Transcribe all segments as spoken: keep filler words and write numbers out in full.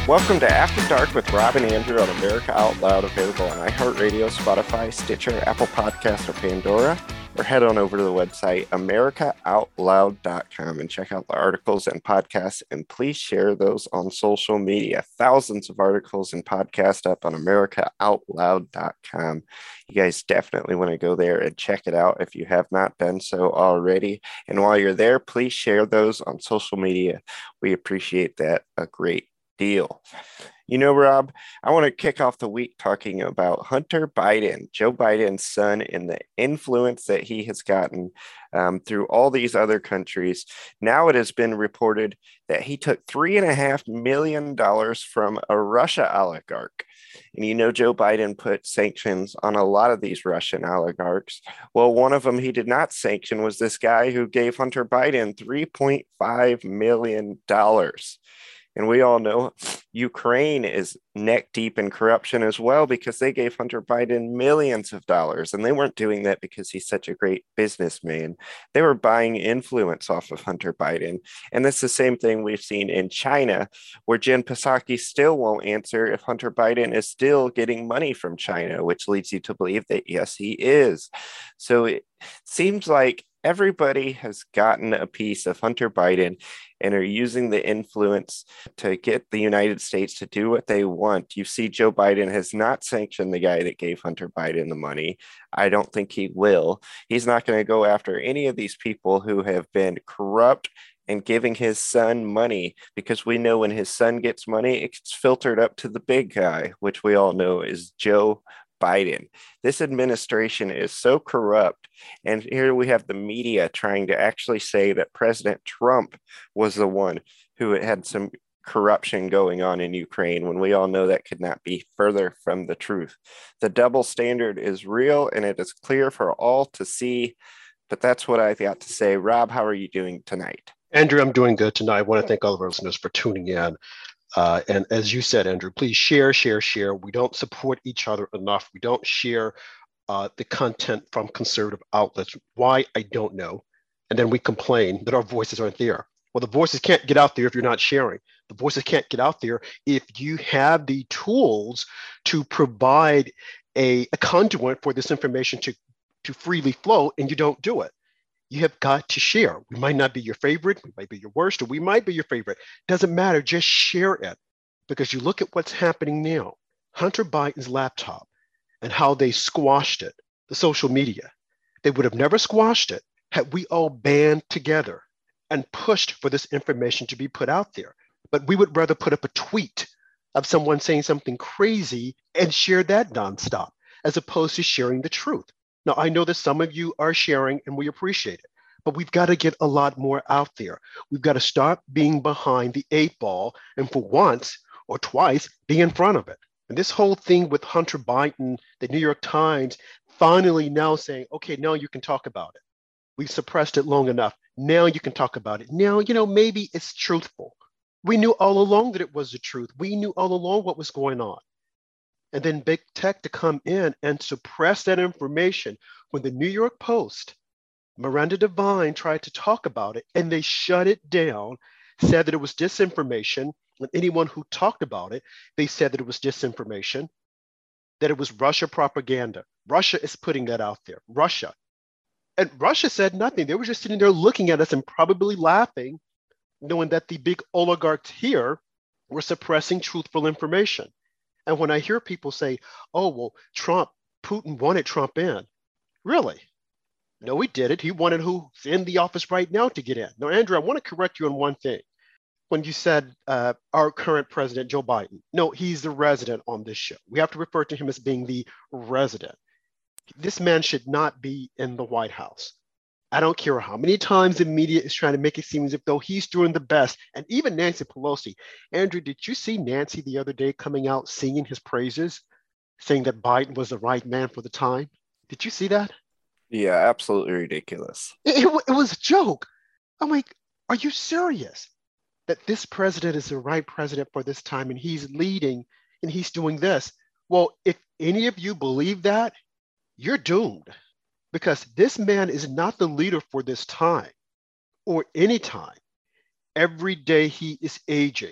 Welcome to After Dark with Rob and Andrew on America Out Loud, available on iHeartRadio, Spotify, Stitcher, Apple Podcasts, or Pandora. Or head on over to the website america out loud dot com and check out the articles and podcasts, and please share those on social media. Thousands of articles and podcasts up on america out loud dot com. You guys definitely want to go there and check it out if you have not done so already. And while you're there, please share those on social media. We appreciate that a great deal. You know, Rob, I want to kick off the week talking about Hunter Biden, Joe Biden's son, and the influence that he has gotten um, through all these other countries. Now it has been reported that he took three and a half million dollars from a Russia oligarch. And you know, Joe Biden put sanctions on a lot of these Russian oligarchs. Well, one of them he did not sanction was this guy who gave Hunter Biden three point five million dollars. And we all know Ukraine is neck deep in corruption as well, because they gave Hunter Biden millions of dollars. And they weren't doing that because he's such a great businessman. They were buying influence off of Hunter Biden. And that's the same thing we've seen in China, where Jen Psaki still won't answer if Hunter Biden is still getting money from China, which leads you to believe that, yes, he is. So it seems like everybody has gotten a piece of Hunter Biden and are using the influence to get the United States to do what they want. You see, Joe Biden has not sanctioned the guy that gave Hunter Biden the money. I don't think he will. He's not going to go after any of these people who have been corrupt and giving his son money, because we know when his son gets money, it's filtered up to the big guy, which we all know is Joe Biden. This administration is so corrupt. And here we have the media trying to actually say that President Trump was the one who had some corruption going on in Ukraine, when we all know that could not be further from the truth. The double standard is real, and it is clear for all to see. But that's what I've got to say. Rob, how are you doing tonight? Andrew, I'm doing good tonight. I want to thank all of our listeners for tuning in. Uh, and as you said, Andrew, please share, share, share. We don't support each other enough. We don't share uh, the content from conservative outlets. Why? I don't know. And then we complain that our voices aren't there. Well, the voices can't get out there if you're not sharing. The voices can't get out there if you have the tools to provide a, a conduit for this information to, to freely flow, and you don't do it. You have got to share. We might not be your favorite, we might be your worst, or we might be your favorite. Doesn't matter, just share it. Because you look at what's happening now, Hunter Biden's laptop and how they squashed it, the social media. They would have never squashed it had we all band together and pushed for this information to be put out there. But we would rather put up a tweet of someone saying something crazy and share that nonstop, as opposed to sharing the truth. Now, I know that some of you are sharing, and we appreciate it, but we've got to get a lot more out there. We've got to stop being behind the eight ball, and for once or twice, be in front of it. And this whole thing with Hunter Biden, the New York Times, finally now saying, okay, now you can talk about it. We've suppressed it long enough. Now you can talk about it. Now, you know, maybe it's truthful. We knew all along that it was the truth. We knew all along what was going on. And then big tech to come in and suppress that information. When the New York Post, Miranda Devine tried to talk about it, and they shut it down, said that it was disinformation. And anyone who talked about it, they said that it was disinformation, that it was Russia propaganda. Russia is putting that out there, Russia. And Russia said nothing. They were just sitting there looking at us and probably laughing, knowing that the big oligarchs here were suppressing truthful information. And when I hear people say, oh, well, Trump, Putin wanted Trump in. Really? No, he did it. He wanted who's in the office right now to get in. Now, Andrew, I want to correct you on one thing. When you said uh, our current president, Joe Biden, no, he's the resident on this show. We have to refer to him as being the resident. This man should not be in the White House. I don't care how many times the media is trying to make it seem as if though he's doing the best. And even Nancy Pelosi. Andrew, did you see Nancy the other day coming out singing his praises, saying that Biden was the right man for the time? Did you see that? Yeah, absolutely ridiculous. It, it, it was a joke. I'm like, are you serious that this president is the right president for this time and he's leading and he's doing this? Well, if any of you believe that, you're doomed. Because this man is not the leader for this time or any time. Every day he is aging.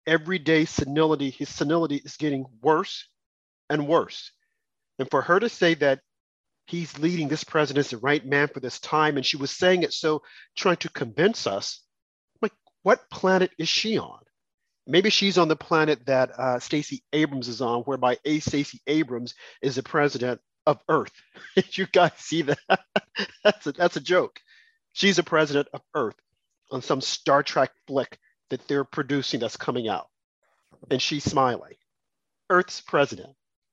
every day senility, his senility is getting worse and worse. And for her to say that he's leading this president as the right man for this time, and she was saying it so trying to convince us, like, what planet is she on? Maybe she's on the planet that uh, Stacey Abrams is on, whereby A. Stacey Abrams is the president of Earth. You guys see that? that's, a, that's a joke. She's the president of Earth on some Star Trek flick that they're producing that's coming out. And she's smiling. Earth's president.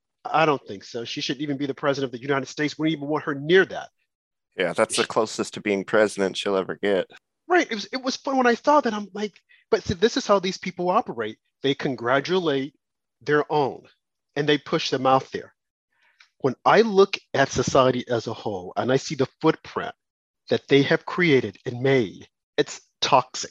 I don't think so. She shouldn't even be the president of the United States. We don't even want her near that. Yeah, that's the closest to being president she'll ever get. Right. It was, it was fun when I saw that. I'm like, but see, this is how these people operate. They congratulate their own and they push them out there. When I look at society as a whole and I see the footprint that they have created and made, it's toxic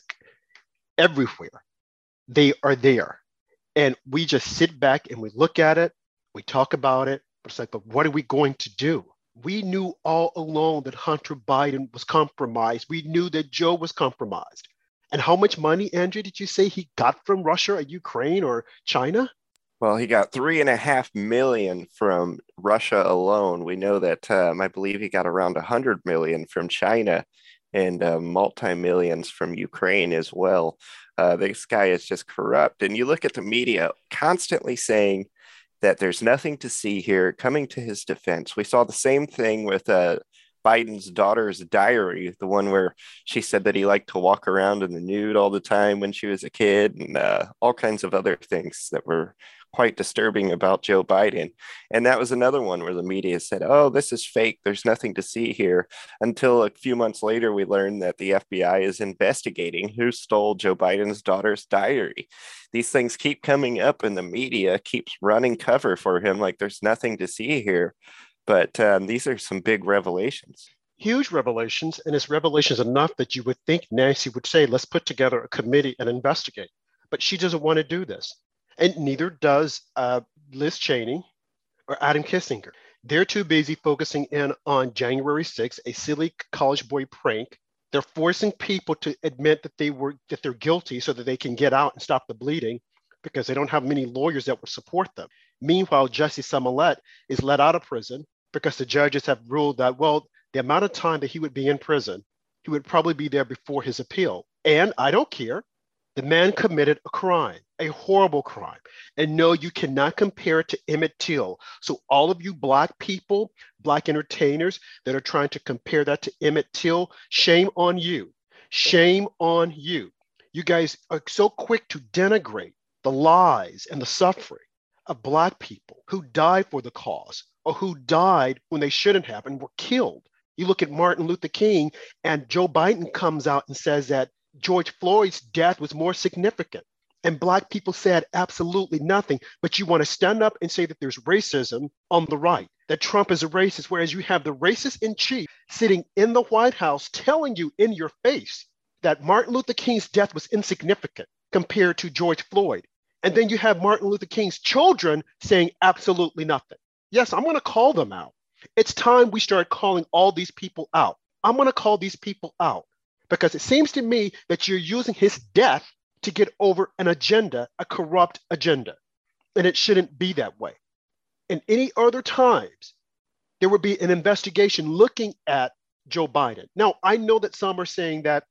everywhere. They are there. And we just sit back and we look at it, we talk about it. It's like, but what are we going to do? We knew all along that Hunter Biden was compromised. We knew that Joe was compromised. And how much money, Andrew, did you say he got from Russia or Ukraine or China? Well, he got three and a half million from Russia alone. We know that um, I believe he got around a hundred million from China and uh, multi-millions from Ukraine as well. Uh, this guy is just corrupt. And you look at the media constantly saying that there's nothing to see here, coming to his defense. We saw the same thing with uh, Biden's daughter's diary, the one where she said that he liked to walk around in the nude all the time when she was a kid, and uh, all kinds of other things that were quite disturbing about Joe Biden. And that was another one where the media said, oh, this is fake. There's nothing to see here. Until a few months later, we learned that the F B I is investigating who stole Joe Biden's daughter's diary. These things keep coming up and the media keeps running cover for him like there's nothing to see here. But um, these are some big revelations. Huge revelations. And it's revelations enough that you would think Nancy would say, let's put together a committee and investigate. But she doesn't want to do this. And neither does uh, Liz Cheney or Adam Kissinger. They're too busy focusing in on January sixth, a silly college boy prank. They're forcing people to admit that they were that they're guilty so that they can get out and stop the bleeding because they don't have many lawyers that would support them. Meanwhile, Jussie Smollett is let out of prison because the judges have ruled that, well, the amount of time that he would be in prison, he would probably be there before his appeal. And I don't care. The man committed a crime, a horrible crime. And no, you cannot compare it to Emmett Till. So all of you Black people, Black entertainers that are trying to compare that to Emmett Till, shame on you. Shame on you. You guys are so quick to denigrate the lies and the suffering of Black people who died for the cause or who died when they shouldn't have and were killed. You look at Martin Luther King and Joe Biden comes out and says that George Floyd's death was more significant. And Black people said absolutely nothing. But you want to stand up and say that there's racism on the right, that Trump is a racist, whereas you have the racist in chief sitting in the White House telling you in your face that Martin Luther King's death was insignificant compared to George Floyd. And then you have Martin Luther King's children saying absolutely nothing. Yes, I'm going to call them out. It's time we start calling all these people out. I'm going to call these people out. Because it seems to me that you're using his death to get over an agenda, a corrupt agenda. And it shouldn't be that way. In any other times, there would be an investigation looking at Joe Biden. Now, I know that some are saying that,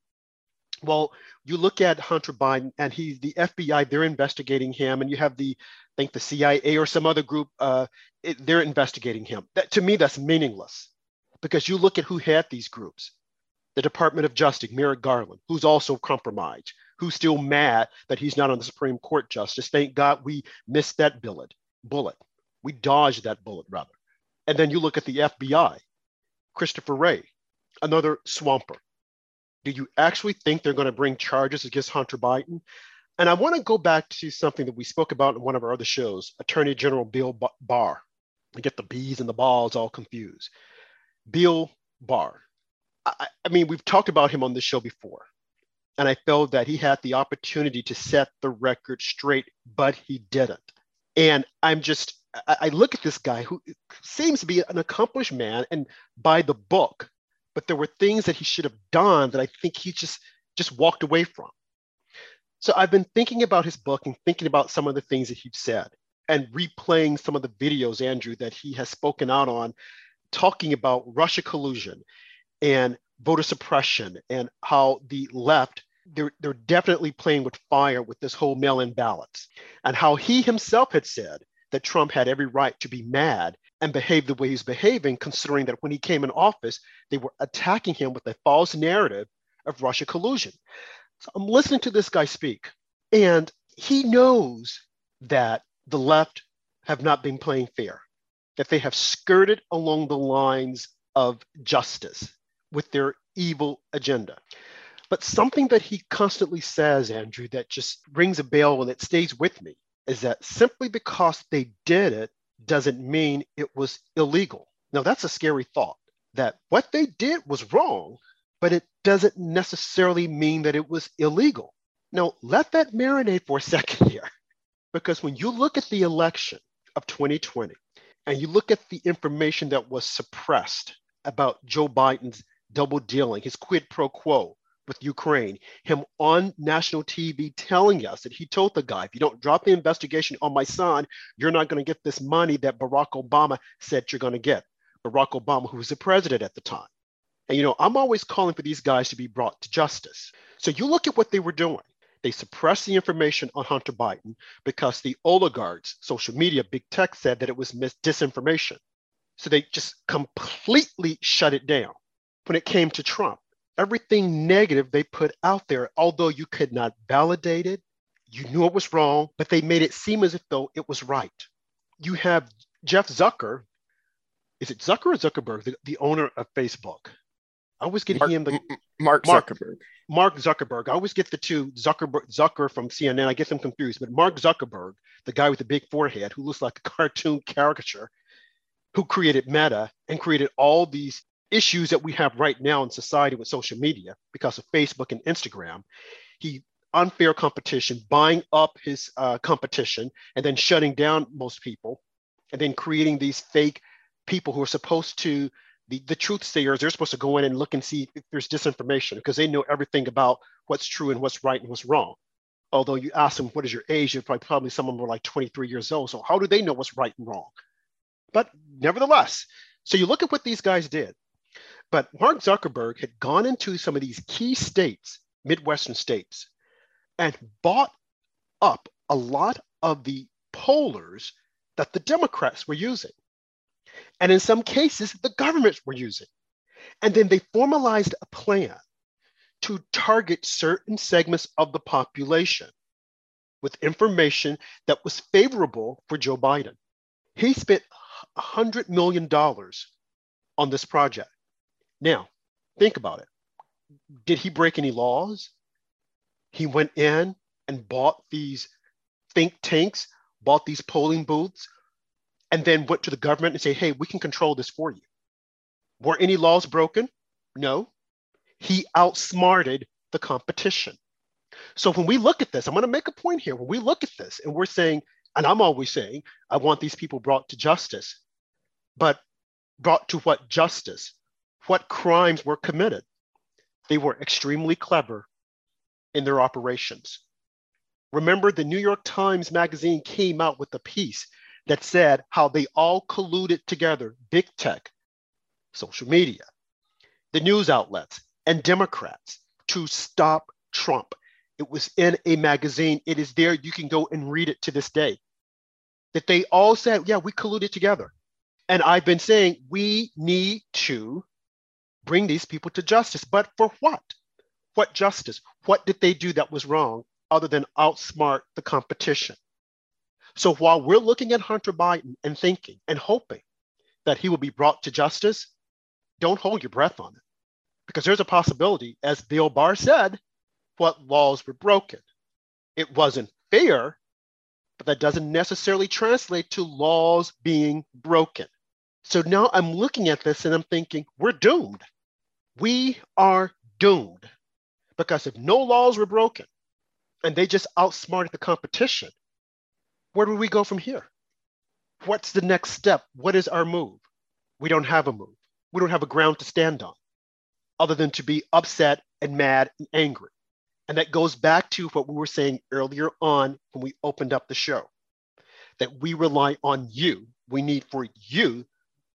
well, you look at Hunter Biden and he's the F B I, they're investigating him. And you have the, I think the C I A or some other group, uh, it, they're investigating him. That, to me, that's meaningless. Because you look at who had these groups. The Department of Justice, Merrick Garland, who's also compromised, who's still mad that he's not on the Supreme Court justice. Thank God we missed that bullet. bullet. We dodged that bullet, rather. And then you look at the F B I, Christopher Wray, another swamper. Do you actually think they're going to bring charges against Hunter Biden? And I want to go back to something that we spoke about in one of our other shows, Attorney General Bill Barr. I get the B's and the balls all confused. Bill Barr. I, I mean, we've talked about him on this show before, and I felt that he had the opportunity to set the record straight, but he didn't. And I'm just, I, I look at this guy who seems to be an accomplished man and by the book, but there were things that he should have done that I think he just, just walked away from. So I've been thinking about his book and thinking about some of the things that he's said and replaying some of the videos, Andrew, that he has spoken out on, talking about Russia collusion and voter suppression and how the left, they're, they're definitely playing with fire with this whole mail-in ballots, and how he himself had said that Trump had every right to be mad and behave the way he's behaving, considering that when he came in office, they were attacking him with a false narrative of Russia collusion. So I'm listening to this guy speak, and he knows that the left have not been playing fair, that they have skirted along the lines of justice with their evil agenda. But something that he constantly says, Andrew, that just rings a bell and it stays with me, is that simply because they did it doesn't mean it was illegal. Now, that's a scary thought, that what they did was wrong, but it doesn't necessarily mean that it was illegal. Now, let that marinate for a second here, because when you look at the election of twenty twenty and you look at the information that was suppressed about Joe Biden's double dealing, his quid pro quo with Ukraine, him on national T V telling us that he told the guy, if you don't drop the investigation on my son, you're not going to get this money that Barack Obama said you're going to get. Barack Obama, who was the president at the time. And, you know, I'm always calling for these guys to be brought to justice. So you look at what they were doing. They suppressed the information on Hunter Biden because the oligarchs, social media, big tech said that it was mis- disinformation. So they just completely shut it down. When it came to Trump, everything negative they put out there, although you could not validate it, you knew it was wrong, but they made it seem as if though it was right. You have Jeff Zucker. Is it Zucker or Zuckerberg, the, the owner of Facebook? I always get Mark, him the Mark Zuckerberg. Mark, Mark Zuckerberg. I always get the two Zuckerberg, Zucker from C N N. I get them confused. But Mark Zuckerberg, the guy with the big forehead who looks like a cartoon caricature, who created Meta and created all these issues that we have right now in society with social media because of Facebook and Instagram. He unfair competition, buying up his uh, competition, and then shutting down most people, and then creating these fake people who are supposed to, the, the truth sayers, they're supposed to go in and look and see if there's disinformation because they know everything about what's true and what's right and what's wrong. Although you ask them, what is your age? You're probably, probably some of them were like twenty-three years old. So how do they know what's right and wrong? But nevertheless, so you look at what these guys did. But Mark Zuckerberg had gone into some of these key states, Midwestern states, and bought up a lot of the pollers that the Democrats were using. And in some cases, the governments were using. And then they formalized a plan to target certain segments of the population with information that was favorable for Joe Biden. He spent one hundred million dollars on this project. Now, think about it. Did he break any laws? He went in and bought these think tanks, bought these polling booths, and then went to the government and say, hey, we can control this for you. Were any laws broken? No. He outsmarted the competition. So when we look at this, I'm going to make a point here. When we look at this and we're saying, and I'm always saying, I want these people brought to justice, but brought to what justice? What crimes were committed? They were extremely clever in their operations. Remember, the New York Times Magazine came out with a piece that said how they all colluded together, big tech, social media, the news outlets, and Democrats to stop Trump. It was in a magazine. It is there. You can go and read it to this day. That they all said, yeah, we colluded together. And I've been saying we need to bring these people to justice. But for what? What justice? What did they do that was wrong other than outsmart the competition? So while we're looking at Hunter Biden and thinking and hoping that he will be brought to justice, don't hold your breath on it. Because there's a possibility, as Bill Barr said, what laws were broken. It wasn't fair, but that doesn't necessarily translate to laws being broken. So now I'm looking at this and I'm thinking, we're doomed. We are doomed. Because if no laws were broken and they just outsmarted the competition, where do we go from here? What's the next step? What is our move? We don't have a move. We don't have a ground to stand on other than to be upset and mad and angry. And that goes back to what we were saying earlier on when we opened up the show, that we rely on you. We need for you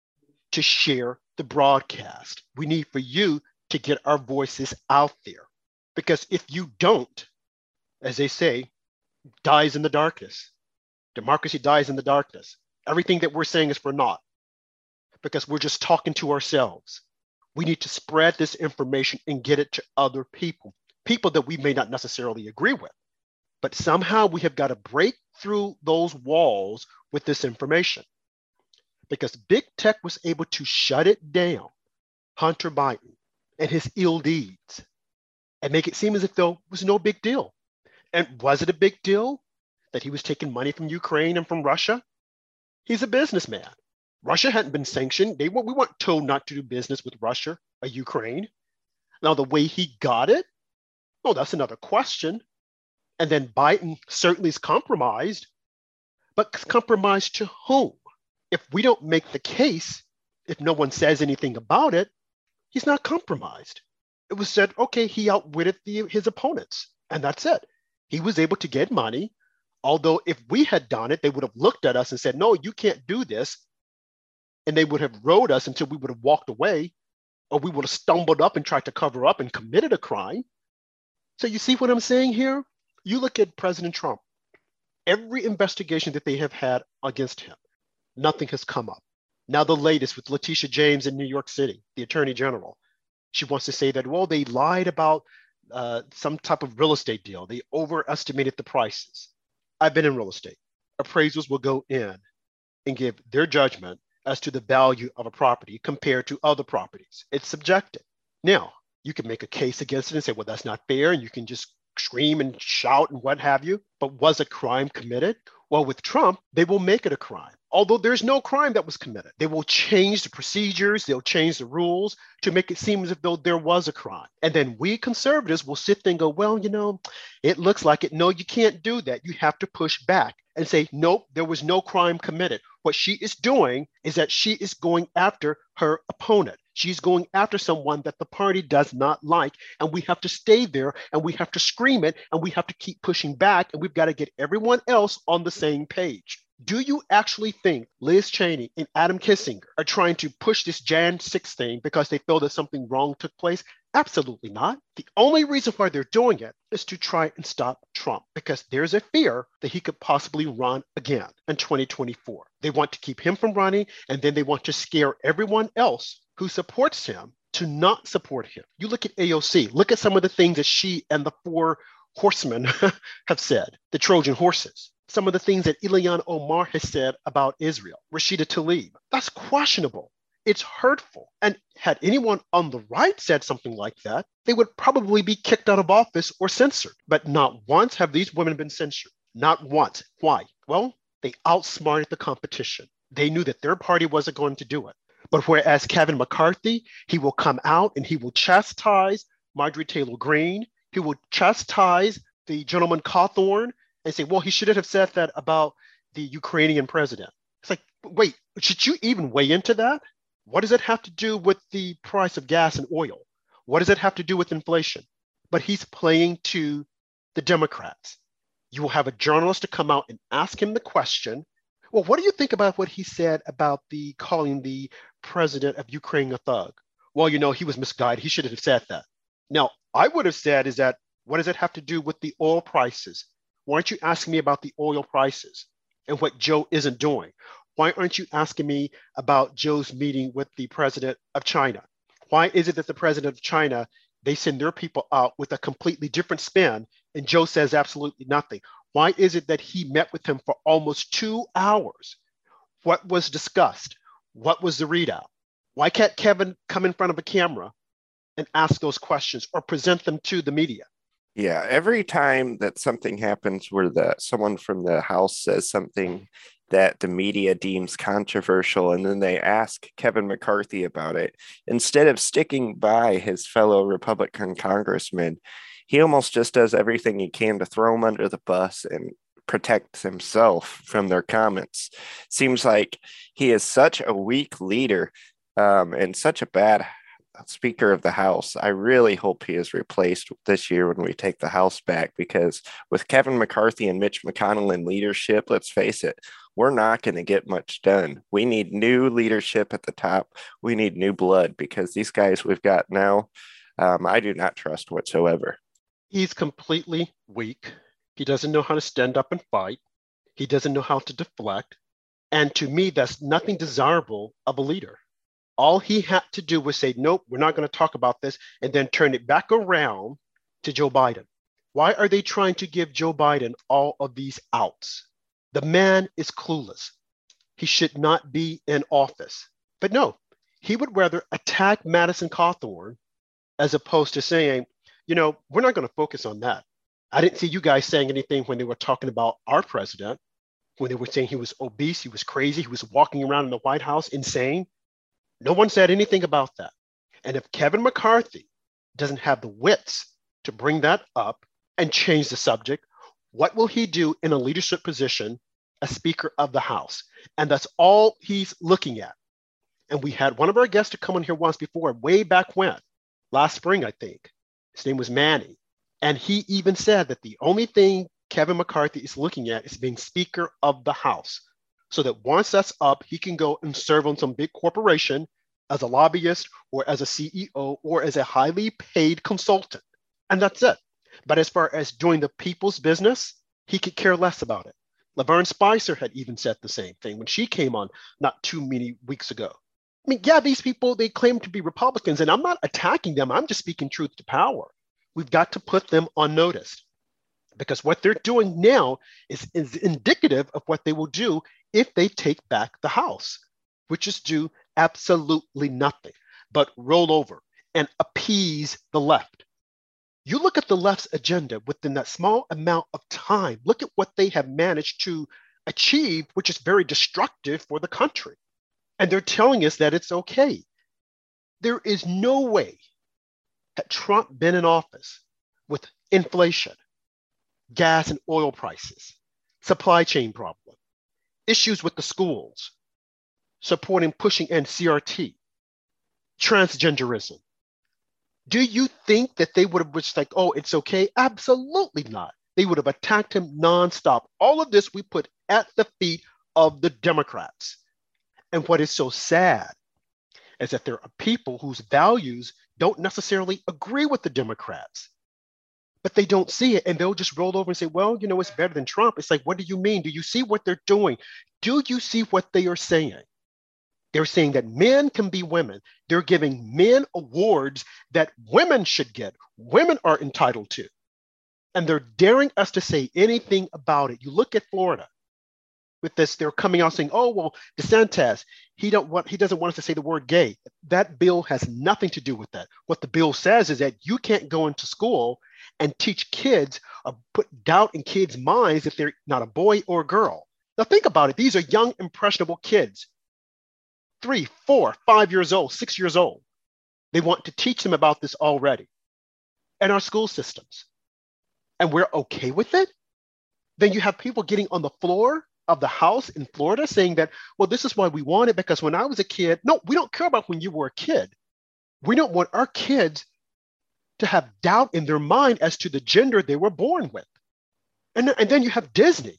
to share the broadcast. We need for you to get our voices out there. Because if you don't, as they say, dies in the darkness. Democracy dies in the darkness. Everything that we're saying is for naught because we're just talking to ourselves. We need to spread this information and get it to other people, people that we may not necessarily agree with. But somehow we have got to break through those walls with this information because big tech was able to shut it down, Hunter Biden and his ill deeds, and make it seem as if though it was no big deal. And was it a big deal that he was taking money from Ukraine and from Russia? He's a businessman. Russia hadn't been sanctioned. They, we weren't told not to do business with Russia or Ukraine. Now, the way he got it, oh, that's another question. And then Biden certainly is compromised, but compromised to whom? If we don't make the case, if no one says anything about it, he's not compromised. It was said, okay, he outwitted the, his opponents, and that's it. He was able to get money, although if we had done it, they would have looked at us and said, no, you can't do this. And they would have rode us until we would have walked away, or we would have stumbled up and tried to cover up and committed a crime. So you see what I'm saying here? You look at President Trump, every investigation that they have had against him, nothing has come up. Now the latest with Letitia James in New York City, the Attorney General. She wants to say that, well, they lied about uh, some type of real estate deal. They overestimated the prices. I've been in real estate. Appraisals will go in and give their judgment as to the value of a property compared to other properties. It's subjective. Now, you can make a case against it and say, well, that's not fair. And you can just scream and shout and what have you. But was a crime committed? Well, with Trump, they will make it a crime. Although there's no crime that was committed. They will change the procedures, they'll change the rules to make it seem as if though there was a crime. And then we conservatives will sit there and go, well, you know, it looks like it. No, you can't do that. You have to push back and say, nope, there was no crime committed. What she is doing is that she is going after her opponent. She's going after someone that the party does not like. And we have to stay there and we have to scream it and we have to keep pushing back. And we've got to get everyone else on the same page. Do you actually think Liz Cheney and Adam Kinzinger are trying to push this January sixth thing because they feel that something wrong took place? Absolutely not. The only reason why they're doing it is to try and stop Trump because there's a fear that he could possibly run again in twenty twenty-four. They want to keep him from running, and then they want to scare everyone else who supports him to not support him. You look at A O C, look at some of the things that she and the four horsemen have said, the Trojan horses. Some of the things that Ilhan Omar has said about Israel, Rashida Tlaib, that's questionable. It's hurtful. And had anyone on the right said something like that, they would probably be kicked out of office or censored. But not once have these women been censored. Not once. Why? Well, they outsmarted the competition. They knew that their party wasn't going to do it. But whereas Kevin McCarthy, he will come out and he will chastise Marjorie Taylor Greene. He will chastise the gentleman Cawthorn and say, well, he shouldn't have said that about the Ukrainian president. It's like, wait, should you even weigh into that? What does it have to do with the price of gas and oil? What does it have to do with inflation? But he's playing to the Democrats. You will have a journalist to come out and ask him the question, well, what do you think about what he said about the calling the president of Ukraine a thug? Well, you know, he was misguided. He should have said that. Now, I would have said is that, what does it have to do with the oil prices? Why aren't you asking me about the oil prices and what Joe isn't doing? Why aren't you asking me about Joe's meeting with the president of China? Why is it that the president of China, they send their people out with a completely different spin and Joe says absolutely nothing? Why is it that he met with him for almost two hours? What was discussed? What was the readout? Why can't Kevin come in front of a camera and ask those questions or present them to the media? Yeah, every time that something happens where the someone from the House says something that the media deems controversial, and then they ask Kevin McCarthy about it, instead of sticking by his fellow Republican congressman, he almost just does everything he can to throw him under the bus and protect himself from their comments. Seems like he is such a weak leader um, and such a bad Speaker of the House. I really hope he is replaced this year when we take the House back, because with Kevin McCarthy and Mitch McConnell in leadership, let's face it, we're not going to get much done. We need new leadership at the top. We need new blood, because these guys we've got now, um, I do not trust whatsoever. He's completely weak. He doesn't know how to stand up and fight. He doesn't know how to deflect. And to me, that's nothing desirable of a leader. All he had to do was say, nope, we're not going to talk about this, and then turn it back around to Joe Biden. Why are they trying to give Joe Biden all of these outs? The man is clueless. He should not be in office. But no, he would rather attack Madison Cawthorn as opposed to saying, you know, we're not going to focus on that. I didn't see you guys saying anything when they were talking about our president, when they were saying he was obese, he was crazy, he was walking around in the White House insane. No one said anything about that. And if Kevin McCarthy doesn't have the wits to bring that up and change the subject, what will he do in a leadership position as Speaker of the House? And that's all he's looking at. And we had one of our guests to come on here once before, way back when, last spring, I think. His name was Manny. And he even said that the only thing Kevin McCarthy is looking at is being Speaker of the House, so that once that's up, he can go and serve on some big corporation as a lobbyist or as a C E O or as a highly paid consultant. And that's it. But as far as doing the people's business, he could care less about it. Laverne Spicer had even said the same thing when she came on not too many weeks ago. I mean, yeah, these people, they claim to be Republicans, and I'm not attacking them. I'm just speaking truth to power. We've got to put them on notice, because what they're doing now is, is indicative of what they will do if they take back the House, which is do absolutely nothing but roll over and appease the left. You look at the left's agenda within that small amount of time, look at what they have managed to achieve, which is very destructive for the country. And they're telling us that it's okay. There is no way had Trump been in office with inflation, gas and oil prices, supply chain problem, issues with the schools, supporting pushing in C R T, transgenderism. Do you think that they would have just like, oh, it's okay? Absolutely not. They would have attacked him nonstop. All of this we put at the feet of the Democrats. And what is so sad is that there are people whose values don't necessarily agree with the Democrats, but they don't see it, and they'll just roll over and say, well, you know, it's better than Trump. It's like, what do you mean? Do you see what they're doing? Do you see what they are saying? They're saying that men can be women. They're giving men awards that women should get, women are entitled to. And they're daring us to say anything about it. You look at Florida with this, they're coming out saying, oh, well, DeSantis, he don't want, he doesn't want us to say the word gay. That bill has nothing to do with that. What the bill says is that you can't go into school and teach kids or put doubt in kids' minds if they're not a boy or a girl. Now think about it. These are young, impressionable kids, three, four, five years old, six years old. They want to teach them about this already in our school systems. And we're okay with it? Then you have people getting on the floor of the House in Florida saying that, well, this is why we want it, because when I was a kid, no, we don't care about when you were a kid. We don't want our kids to have doubt in their mind as to the gender they were born with. And, and then you have Disney.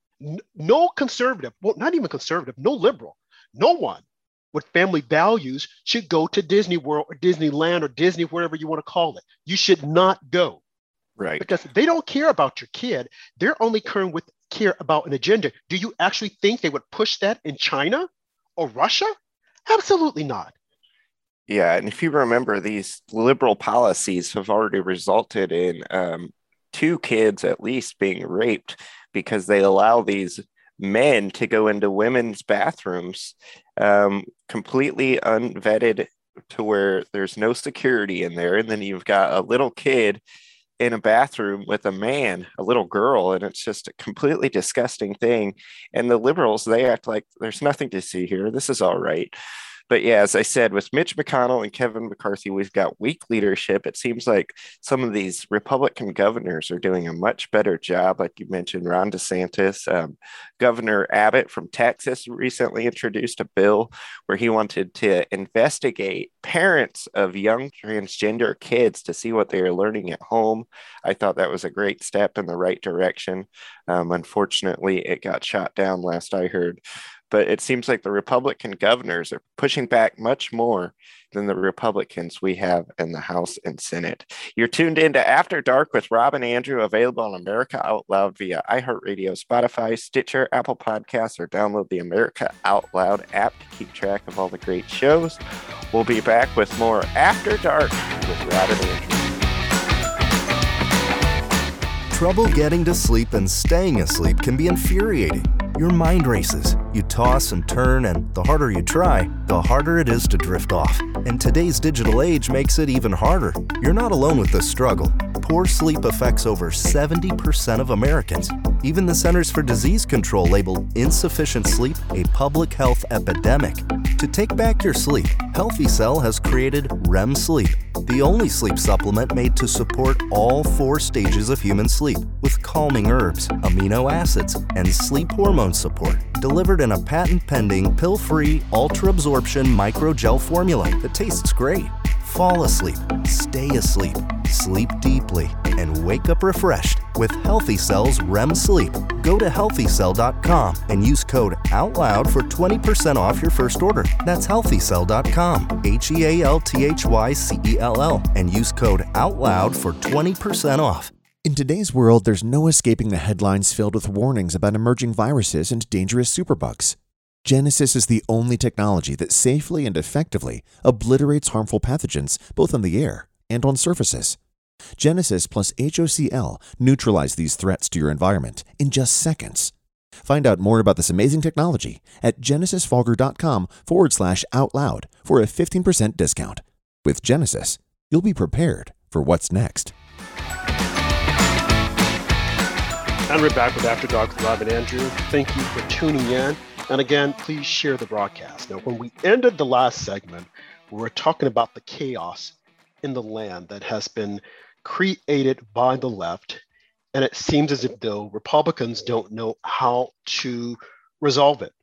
No conservative, well, not even conservative, no liberal, no one with family values should go to Disney World or Disneyland or Disney, wherever you want to call it. You should not go. Right. Because they don't care about your kid. They're only caring with care about an agenda. Do you actually think they would push that in China or Russia? Absolutely not. Yeah, and if you remember, these liberal policies have already resulted in um, two kids at least being raped because they allow these men to go into women's bathrooms um, completely unvetted, to where there's no security in there. And then you've got a little kid in a bathroom with a man, a little girl, and it's just a completely disgusting thing. And the liberals, they act like there's nothing to see here. This is all right. But yeah, as I said, with Mitch McConnell and Kevin McCarthy, we've got weak leadership. It seems like some of these Republican governors are doing a much better job. Like you mentioned, Ron DeSantis, um, Governor Abbott from Texas recently introduced a bill where he wanted to investigate parents of young transgender kids to see what they are learning at home. I thought that was a great step in the right direction. Um, unfortunately, it got shot down last I heard. But it seems like the Republican governors are pushing back much more than the Republicans we have in the House and Senate. You're tuned into After Dark with Rob and Andrew, available on America Out Loud via iHeartRadio, Spotify, Stitcher, Apple Podcasts, or download the America Out Loud app to keep track of all the great shows. We'll be back with more After Dark with Rob and Andrew. Trouble getting to sleep and staying asleep can be infuriating. Your mind races. You toss and turn, and the harder you try, the harder it is to drift off. And today's digital age makes it even harder. You're not alone with this struggle. Poor sleep affects over seventy percent of Americans. Even the Centers for Disease Control labeled insufficient sleep a public health epidemic. To take back your sleep, Healthy Cell has created R E M Sleep, the only sleep supplement made to support all four stages of human sleep with calming herbs, amino acids, and sleep hormone support, delivered in a patent-pending, pill-free, ultra-absorption microgel formula that tastes great. Fall asleep, stay asleep, sleep deeply, and wake up refreshed with Healthy Cell's R E M Sleep. Go to healthy cell dot com and use code OUTLOUD for twenty percent off your first order. That's healthy cell dot com, H E A L T H Y C E L L, and use code OUTLOUD for twenty percent off. In today's world, there's no escaping the headlines filled with warnings about emerging viruses and dangerous superbugs. Genesis is the only technology that safely and effectively obliterates harmful pathogens both on the air and on surfaces. Genesis plus H O C L neutralize these threats to your environment in just seconds. Find out more about this amazing technology at genesisfogger.com forward slash out loud for a fifteen percent discount. With Genesis, you'll be prepared for what's next. And we're back with After Dark with Rob and Andrew. Thank you for tuning in. And again, please share the broadcast. Now, when we ended the last segment, we were talking about the chaos in the land that has been created by the left. And it seems as if though Republicans don't know how to resolve it.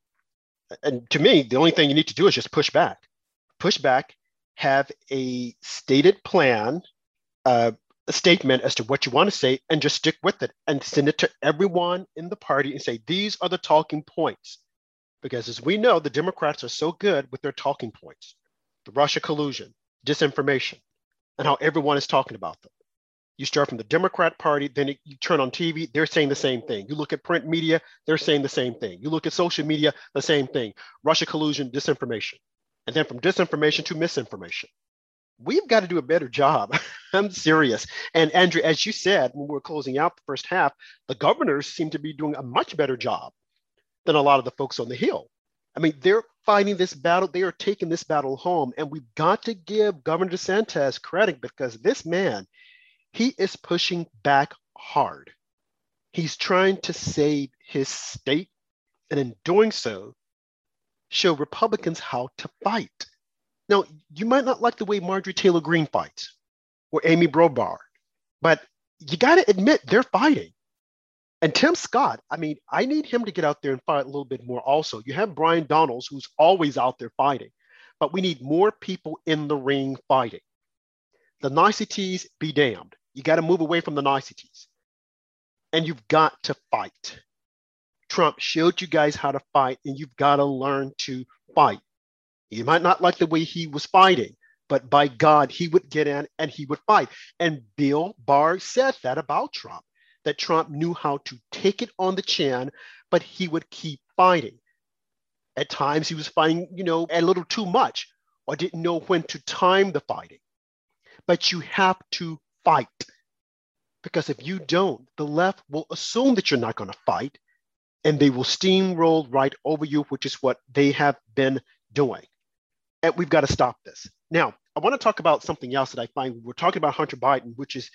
And to me, the only thing you need to do is just push back. Push back, have a stated plan, uh, a statement as to what you want to say, and just stick with it and send it to everyone in the party and say, these are the talking points. Because as we know, the Democrats are so good with their talking points, the Russia collusion, disinformation, and how everyone is talking about them. You start from the Democrat Party, then it, you turn on T V, they're saying the same thing. You look at print media, they're saying the same thing. You look at social media, the same thing. Russia collusion, disinformation. And then from disinformation to misinformation. We've got to do a better job. I'm serious. And Andrew, as you said, when we were closing out the first half, the governors seem to be doing a much better job than a lot of the folks on the Hill. I mean, they're fighting this battle. They are taking this battle home. And we've got to give Governor DeSantis credit because this man, he is pushing back hard. He's trying to save his state. And in doing so, show Republicans how to fight. Now, you might not like the way Marjorie Taylor Greene fights or Amy Brobar, but you got to admit they're fighting. And Tim Scott, I mean, I need him to get out there and fight a little bit more also. You have Brian Donalds, who's always out there fighting, but we need more people in the ring fighting. The niceties be damned. You got to move away from the niceties. And you've got to fight. Trump showed you guys how to fight, and you've got to learn to fight. You might not like the way he was fighting, but by God, he would get in and he would fight. And Bill Barr said that about Trump, that Trump knew how to take it on the chin, but he would keep fighting. At times he was fighting, you know, a little too much or didn't know when to time the fighting. But you have to fight because if you don't, the left will assume that you're not going to fight and they will steamroll right over you, which is what they have been doing. And we've got to stop this. Now, I want to talk about something else that I find we're talking about Hunter Biden, which is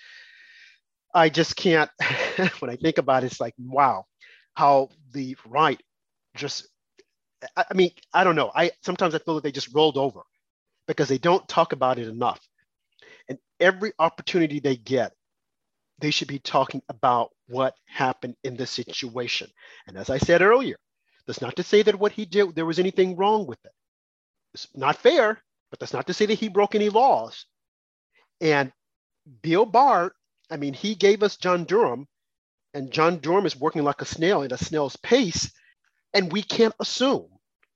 I just can't, when I think about it, it's like, wow, how the right just I, I mean, I don't know. I sometimes I feel that they just rolled over because they don't talk about it enough. And every opportunity they get, they should be talking about what happened in this situation. And as I said earlier, that's not to say that what he did, there was anything wrong with it. It's not fair, but that's not to say that he broke any laws. And Bill Barr, I mean, he gave us John Durham, and John Durham is working like a snail at a snail's pace. And we can't assume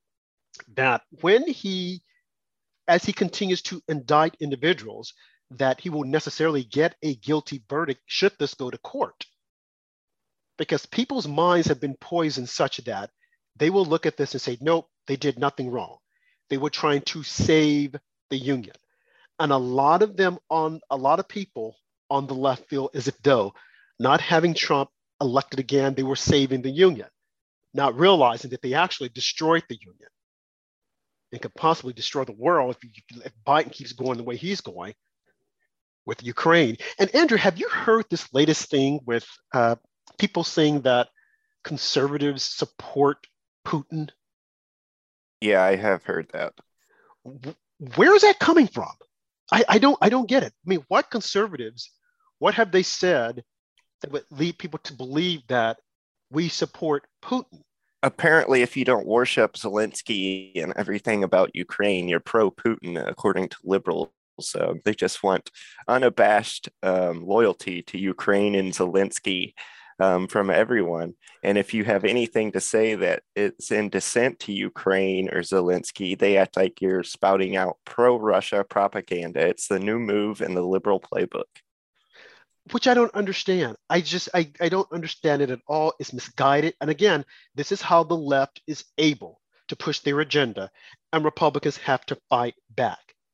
that when he, as he continues to indict individuals, that he will necessarily get a guilty verdict should this go to court. Because people's minds have been poisoned such that they will look at this and say, nope, they did nothing wrong. They were trying to save the union. And a lot of them on, a lot of people on the left feel as if though not having Trump elected again, they were saving the union, not realizing that they actually destroyed the union and could possibly destroy the world if, if Biden keeps going the way he's going with Ukraine. And Andrew, have you heard this latest thing with uh, people saying that conservatives support Putin? Yeah, I have heard that. Where is that coming from? I, I don't I don't get it. I mean, what conservatives, what have they said that would lead people to believe that we support Putin? Apparently, if you don't worship Zelensky and everything about Ukraine, you're pro-Putin, according to liberals. So they just want unabashed um, loyalty to Ukraine and Zelensky um, from everyone. And if you have anything to say that it's in dissent to Ukraine or Zelensky, they act like you're spouting out pro-Russia propaganda. It's the new move in the liberal playbook. Which I don't understand. I just, I, I don't understand it at all. It's misguided. And again, this is how the left is able to push their agenda, and Republicans have to fight back.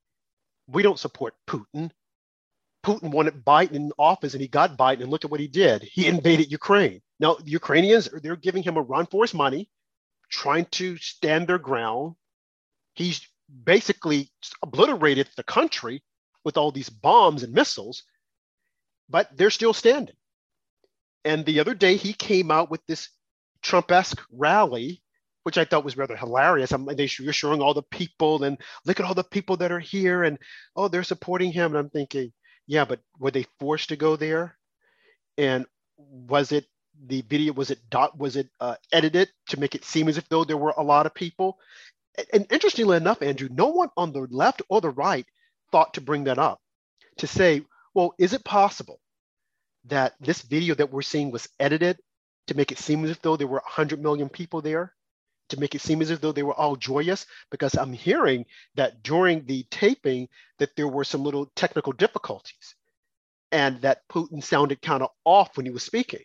We don't support Putin. Putin wanted Biden in office and he got Biden, and look at what he did. He invaded Ukraine. Now, the Ukrainians, they're giving him a run for his money, trying to stand their ground. He's basically obliterated the country with all these bombs and missiles, but they're still standing. And the other day he came out with this Trump-esque rally, which I thought was rather hilarious. I'm, they, you're showing all the people and look at all the people that are here and, oh, they're supporting him. And I'm thinking, yeah, but were they forced to go there? And was it the video, was it dot, was it uh, edited to make it seem as if though there were a lot of people? And, and interestingly enough, Andrew, no one on the left or the right thought to bring that up, to say, well, is it possible that this video that we're seeing was edited to make it seem as if though there were one hundred million people there, to make it seem as if though they were all joyous? Because I'm hearing that during the taping that there were some little technical difficulties and that Putin sounded kind of off when he was speaking.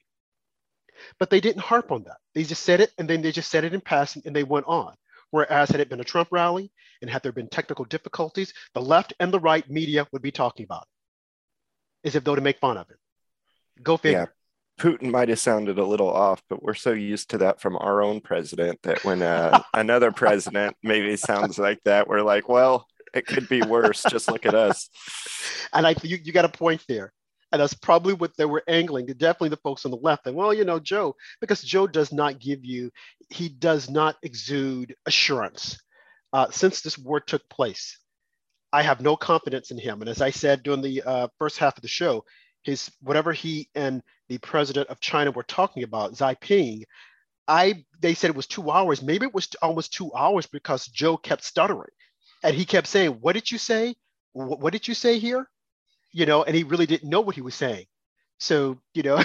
But they didn't harp on that. They just said it, and then they just said it in passing, and they went on. Whereas had it been a Trump rally and had there been technical difficulties, the left and the right media would be talking about it, as if though to make fun of it. Go figure. Yeah, Putin might have sounded a little off, but we're so used to that from our own president that when uh, another president maybe sounds like that, we're like, well, it could be worse. Just look at us. And I, you, you got a point there. And that's probably what they were angling. Definitely the folks on the left. And well, you know, Joe, because Joe does not give you, he does not exude assurance. Uh, since this war took place, I have no confidence in him. And as I said during the uh, first half of the show, his whatever he and the president of China were talking about, Xi Jinping, I they said it was two hours. Maybe it was almost two hours because Joe kept stuttering, and he kept saying, "What did you say? What, what did you say here?" You know, and he really didn't know what he was saying. So you know,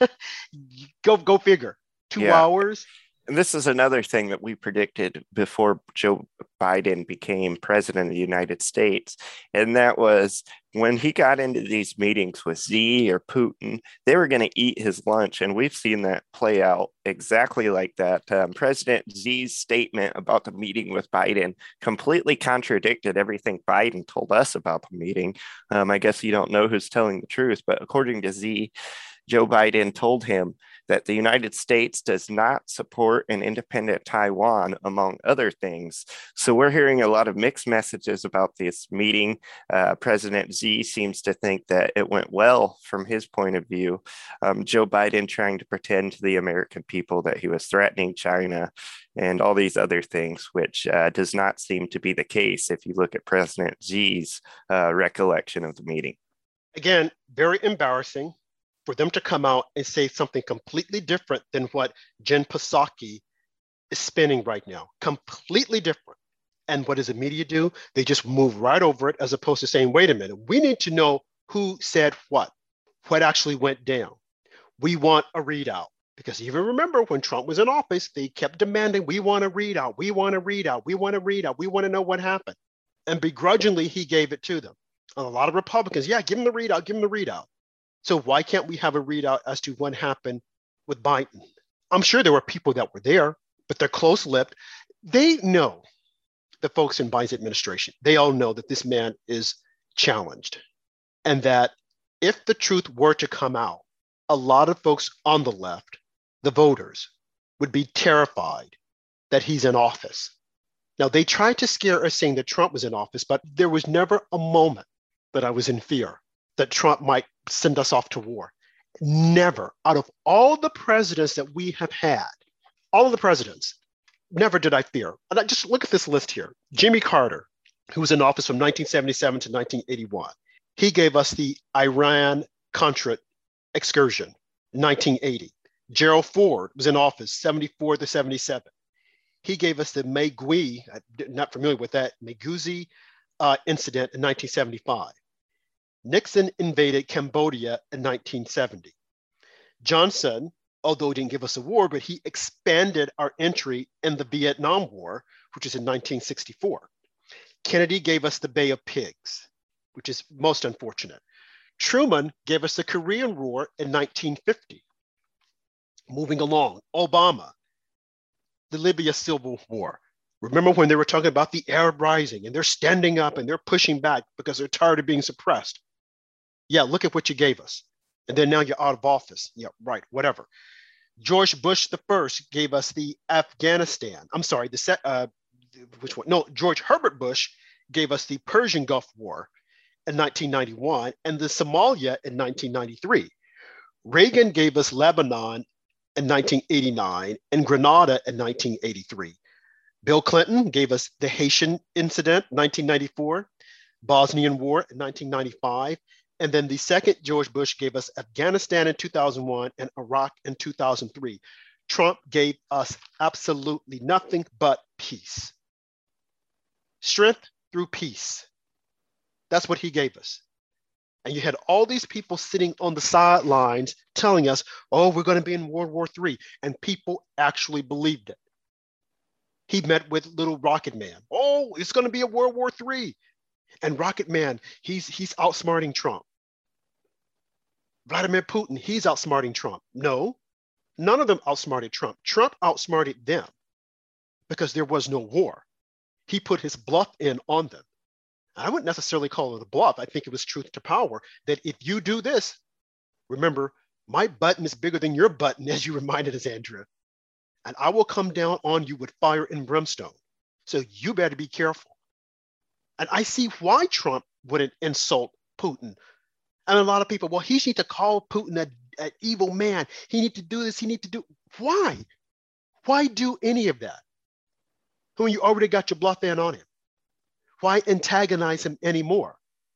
go go figure. Two yeah. hours. And this is another thing that we predicted before Joe Biden became president of the United States. And that was when he got into these meetings with Xi or Putin, they were going to eat his lunch. And we've seen that play out exactly like that. Um, President Xi's statement about the meeting with Biden completely contradicted everything Biden told us about the meeting. Um, I guess you don't know who's telling the truth, but according to Xi, Joe Biden told him that the United States does not support an independent Taiwan, among other things. So we're hearing a lot of mixed messages about this meeting. Uh, President Xi seems to think that it went well from his point of view. Um, Joe Biden trying to pretend to the American people that he was threatening China and all these other things, which uh, does not seem to be the case if you look at President Xi's uh, recollection of the meeting. Again, very embarrassing for them to come out and say something completely different than what Jen Psaki is spinning right now. Completely different. And what does the media do? They just move right over it as opposed to saying, wait a minute, we need to know who said what, what actually went down. We want a readout. Because even remember when Trump was in office, they kept demanding, we want a readout, we want a readout, we want a readout, we want to know what happened. And begrudgingly, he gave it to them. And a lot of Republicans, yeah, give him the readout, give him the readout. So why can't we have a readout as to what happened with Biden? I'm sure there were people that were there, but they're close-lipped. They know, the folks in Biden's administration, they all know that this man is challenged. And that if the truth were to come out, a lot of folks on the left, the voters, would be terrified that he's in office. Now, they tried to scare us saying that Trump was in office, but there was never a moment that I was in fear that Trump might send us off to war. Never. Out of all the presidents that we have had, all of the presidents, never did I fear. And I just look at this list here. Jimmy Carter, who was in office from nineteen seventy-seven to nineteen eighty-one. He gave us the Iran-Contra excursion in nineteen eighty. Gerald Ford was in office seventy-four to seventy-seven. He gave us the Maiguzi, I'm not familiar with that, Maiguzi uh, incident in nineteen seventy-five. Nixon invaded Cambodia in nineteen seventy. Johnson, although he didn't give us a war, but he expanded our entry in the Vietnam War, which is in nineteen sixty-four. Kennedy gave us the Bay of Pigs, which is most unfortunate. Truman gave us the Korean War in nineteen fifty. Moving along, Obama, the Libya Civil War. Remember when they were talking about the Arab Rising and they're standing up and they're pushing back because they're tired of being suppressed. Yeah, look at what you gave us. And then now you're out of office. Yeah, right, whatever. George Bush the first gave us the Afghanistan. I'm sorry, the set, uh, which one? No, George Herbert Bush gave us the Persian Gulf War in nineteen ninety-one and the Somalia in nineteen ninety-three. Reagan gave us Lebanon in nineteen eighty-nine and Grenada in nineteen eighty-three. Bill Clinton gave us the Haitian incident, nineteen ninety-four, Bosnian War in nineteen ninety-five, and then the second George Bush gave us Afghanistan in two thousand one and Iraq in two thousand three. Trump gave us absolutely nothing but peace. Strength through peace. That's what he gave us. And you had all these people sitting on the sidelines telling us, oh, we're going to be in World War Three. And people actually believed it. He met with little Rocket Man. Oh, it's going to be a World War Three. And Rocket Man, he's, he's outsmarting Trump. Vladimir Putin, he's outsmarting Trump. No, none of them outsmarted Trump. Trump outsmarted them because there was no war. He put his bluff in on them. I wouldn't necessarily call it a bluff. I think it was truth to power that if you do this, remember, my button is bigger than your button, as you reminded us, Andrea, and I will come down on you with fire and brimstone. So you better be careful. And I see why Trump wouldn't insult Putin. And a lot of people, well, he needs to call Putin an evil man. He needs to do this. He needs to do. Why? Why do any of that when you already got your bluff in on him? Why antagonize him anymore?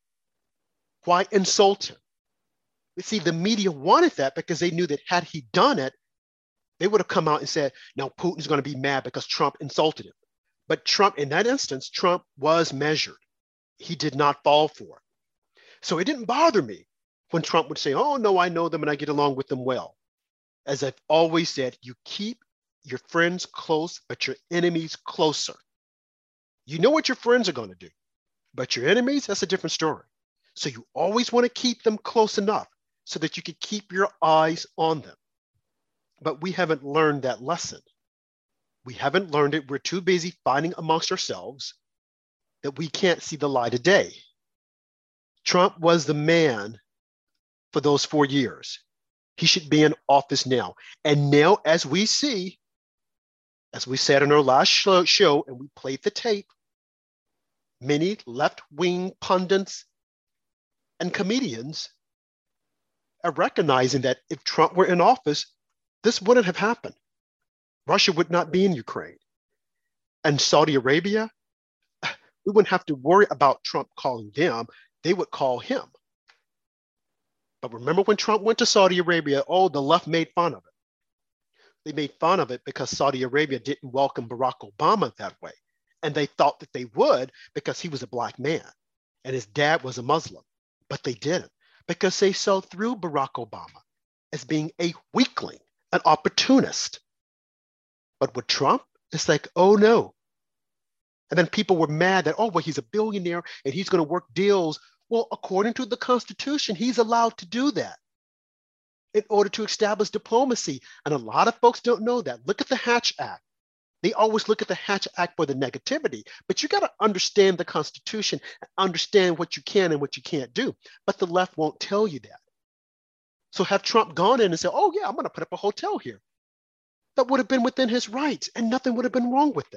Why insult him? You see, the media wanted that because they knew that had he done it, they would have come out and said, now Putin's going to be mad because Trump insulted him. But Trump, in that instance, Trump was measured. He did not fall for it. So it didn't bother me when Trump would say, oh, no, I know them and I get along with them well. As I've always said, you keep your friends close, but your enemies closer. You know what your friends are going to do, but your enemies, that's a different story. So you always want to keep them close enough so that you can keep your eyes on them. But we haven't learned that lesson. We haven't learned it. We're too busy fighting amongst ourselves that we can't see the light of day. Trump was the man for those four years. He should be in office now. And now, as we see, as we said in our last show, show and we played the tape, many left-wing pundits and comedians are recognizing that if Trump were in office, this wouldn't have happened. Russia would not be in Ukraine. And Saudi Arabia, we wouldn't have to worry about Trump calling them. They would call him. But remember when Trump went to Saudi Arabia, oh, the left made fun of it. They made fun of it because Saudi Arabia didn't welcome Barack Obama that way. And they thought that they would because he was a black man and his dad was a Muslim. But they didn't, because they saw through Barack Obama as being a weakling, an opportunist. But with Trump, it's like, oh no. And then people were mad that, oh, well, he's a billionaire and he's going to work deals. Well, according to the Constitution, he's allowed to do that in order to establish diplomacy. And a lot of folks don't know that. Look at the Hatch Act. They always look at the Hatch Act for the negativity, but you got to understand the Constitution and understand what you can and what you can't do. But the left won't tell you that. So have Trump gone in and said, oh yeah, I'm going to put up a hotel here. That would have been within his rights and nothing would have been wrong with it.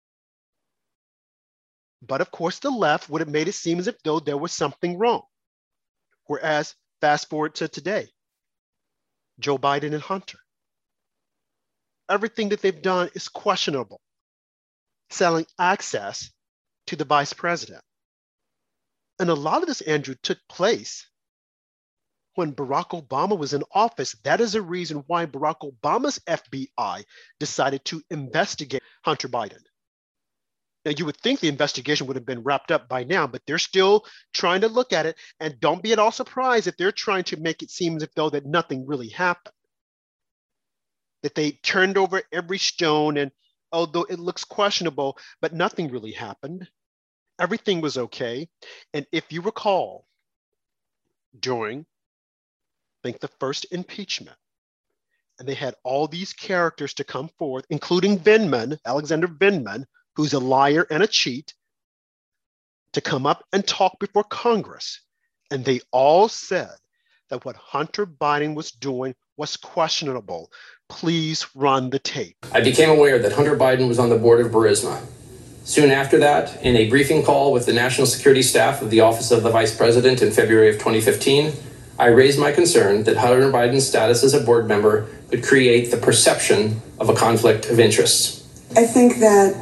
But of course, the left would have made it seem as if though there was something wrong. Whereas, fast forward to today, Joe Biden and Hunter. Everything that they've done is questionable. Selling access to the vice president. And a lot of this, Andrew, took place when Barack Obama was in office. That is a reason why Barack Obama's F B I decided to investigate Hunter Biden. Now, you would think the investigation would have been wrapped up by now, but they're still trying to look at it. And don't be at all surprised if they're trying to make it seem as if though that nothing really happened. That they turned over every stone, and although it looks questionable, but nothing really happened. Everything was okay. And if you recall, during, I think, the first impeachment, and they had all these characters to come forth, including Vindman, Alexander Vindman, who's a liar and a cheat, to come up and talk before Congress. And they all said that what Hunter Biden was doing was questionable. Please run the tape. I became aware that Hunter Biden was on the board of Burisma. Soon after that, in a briefing call with the national security staff of the Office of the Vice President in February of twenty fifteen, I raised my concern that Hunter Biden's status as a board member could create the perception of a conflict of interest. I think that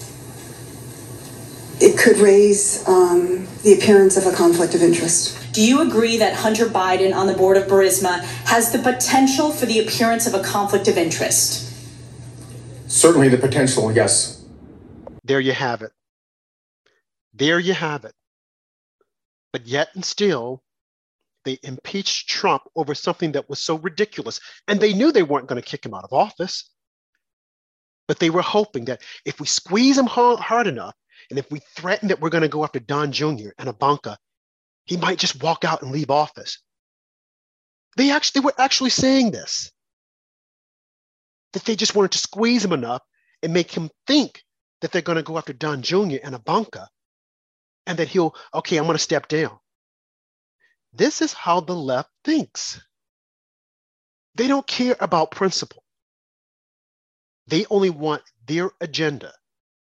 it could raise um, the appearance of a conflict of interest. Do you agree that Hunter Biden on the board of Burisma has the potential for the appearance of a conflict of interest? Certainly the potential, yes. There you have it. There you have it. But yet and still, they impeached Trump over something that was so ridiculous. And they knew they weren't going to kick him out of office. But they were hoping that if we squeeze him hard, hard enough, and if we threaten that we're going to go after Don Junior and Ivanka, he might just walk out and leave office. They actually they were actually saying this, that they just wanted to squeeze him enough and make him think that they're going to go after Don Junior and Ivanka, and that he'll, okay, I'm going to step down. This is how the left thinks. They don't care about principle. They only want their agenda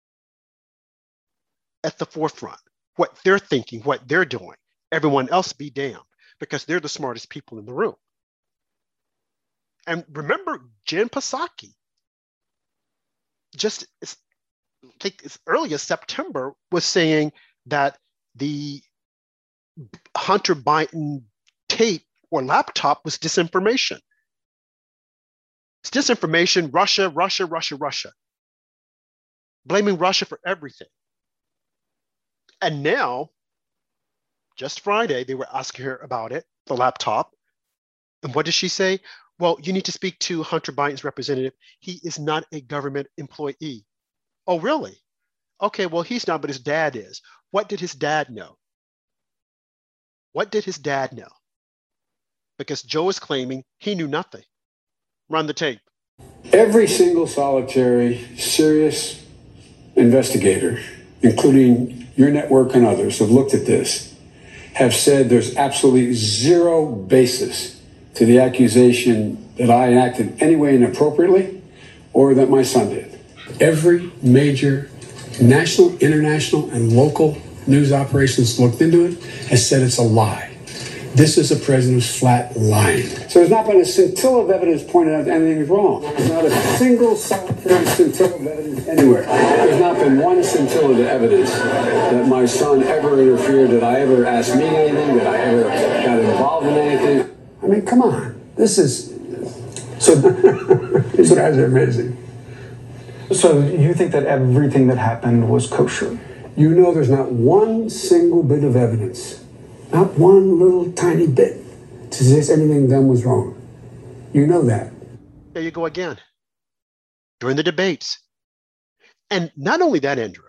at the forefront, what they're thinking, what they're doing. Everyone else be damned, because they're the smartest people in the room. And remember, Jen Psaki, just as, like, as early as September, was saying that the Hunter Biden tape or laptop was disinformation. It's disinformation, Russia, Russia, Russia, Russia. Blaming Russia for everything. And now, just Friday, they were asking her about it, the laptop. And what did she say? Well, you need to speak to Hunter Biden's representative. He is not a government employee. Oh, really? Okay, well, he's not, but his dad is. What did his dad know? What did his dad know? Because Joe is claiming he knew nothing. Run the tape. Every single solitary, serious investigator, including your network and others, have looked at this, have said there's absolutely zero basis to the accusation that I acted any way inappropriately or that my son did. Every major national, international, and local news operations looked into it has said it's a lie. This is a president who's flat lying. So there's not been a scintilla of evidence pointing out that anything is wrong. There's not a single solitary scintilla of evidence anywhere. There's not been one scintilla of evidence that my son ever interfered, that I ever asked me anything, that I ever got involved in anything. I mean, come on. This is, so, these guys are amazing. So you think that everything that happened was kosher? You know there's not one single bit of evidence, not one little tiny bit, to suggest anything done was wrong. You know that. There you go again. During the debates. And not only that, Andrew,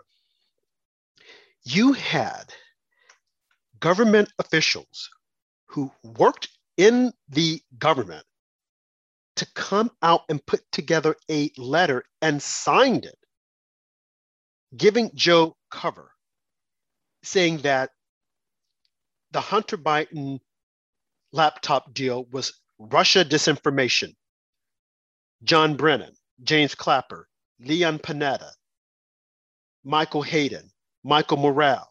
you had government officials who worked in the government to come out and put together a letter and signed it, giving Joe cover, saying that the Hunter Biden laptop deal was Russia disinformation. John Brennan, James Clapper, Leon Panetta, Michael Hayden, Michael Morrell,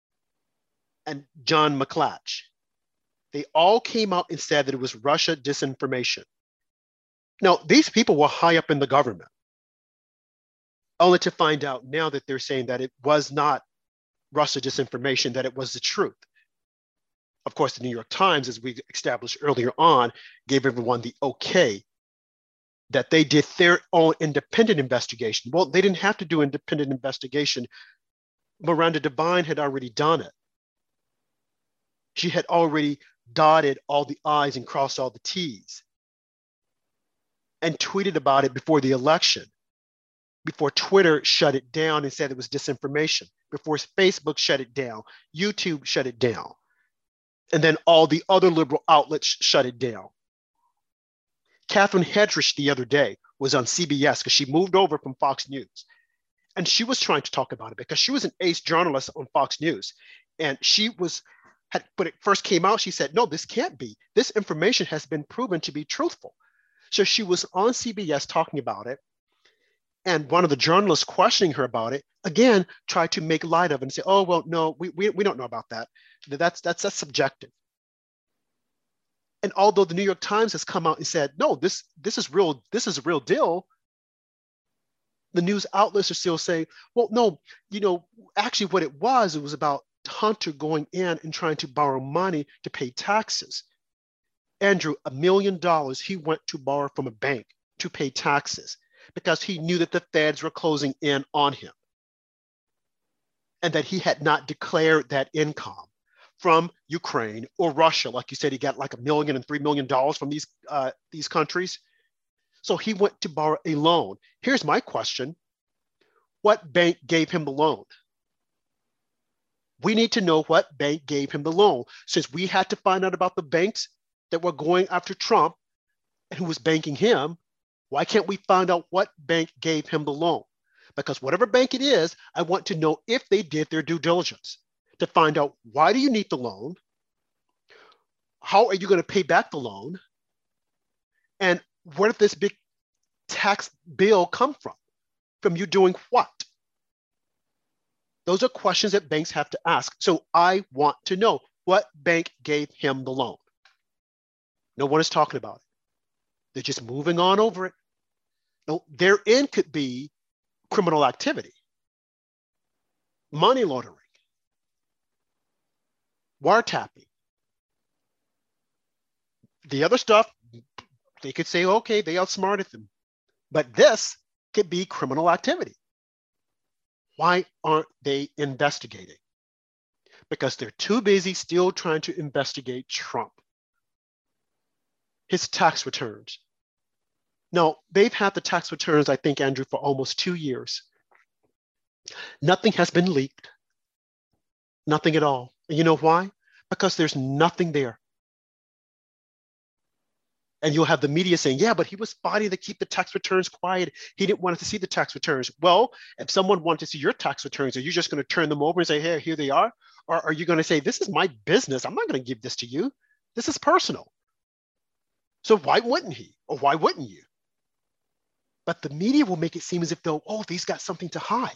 and John McClatch. They all came out and said that it was Russia disinformation. Now, these people were high up in the government, only to find out now that they're saying that it was not Russia disinformation, that it was the truth. Of course, the New York Times, as we established earlier on, gave everyone the okay that they did their own independent investigation. Well, they didn't have to do independent investigation. Miranda Devine had already done it. She had already dotted all the I's and crossed all the T's and tweeted about it before the election, before Twitter shut it down and said it was disinformation, before Facebook shut it down, YouTube shut it down, and then all the other liberal outlets shut it down. Catherine Hedrich the other day was on C B S because she moved over from Fox News. And she was trying to talk about it because she was an ace journalist on Fox News. And she was, had, when it first came out, she said, no, this can't be. This information has been proven to be truthful. So she was on C B S talking about it. And one of the journalists questioning her about it, again, tried to make light of it and say, oh, well, no, we, we, we don't know about that. That's, that's, that's subjective. And although the New York Times has come out and said, no, this, this is real, this is a real deal, the news outlets are still saying, well, no, you know, actually what it was, it was about Hunter going in and trying to borrow money to pay taxes. Andrew, a million dollars he went to borrow from a bank to pay taxes because he knew that the feds were closing in on him and that he had not declared that income from Ukraine or Russia. Like you said, he got like a million and three million dollars from these, uh, these countries. So he went to borrow a loan. Here's my question. What bank gave him the loan? We need to know what bank gave him the loan. Since we had to find out about the banks that were going after Trump and who was banking him, why can't we find out what bank gave him the loan? Because whatever bank it is, I want to know if they did their due diligence to find out, why do you need the loan? How are you going to pay back the loan? And where did this big tax bill come from? From you doing what? Those are questions that banks have to ask. So I want to know, what bank gave him the loan? No one is talking about it. They're just moving on over it. No, therein could be criminal activity, money laundering, wiretapping. The other stuff, they could say, okay, they outsmarted them. But this could be criminal activity. Why aren't they investigating? Because they're too busy still trying to investigate Trump, his tax returns. Now, they've had the tax returns, I think, Andrew, for almost two years. Nothing has been leaked. Nothing at all. And you know why? Because there's nothing there. And you'll have the media saying, yeah, but he was fighting to keep the tax returns quiet. He didn't want us to see the tax returns. Well, if someone wanted to see your tax returns, are you just going to turn them over and say, hey, here they are? Or are you going to say, this is my business. I'm not going to give this to you. This is personal. So why wouldn't he? Or why wouldn't you? But the media will make it seem as if though, oh, he's got something to hide.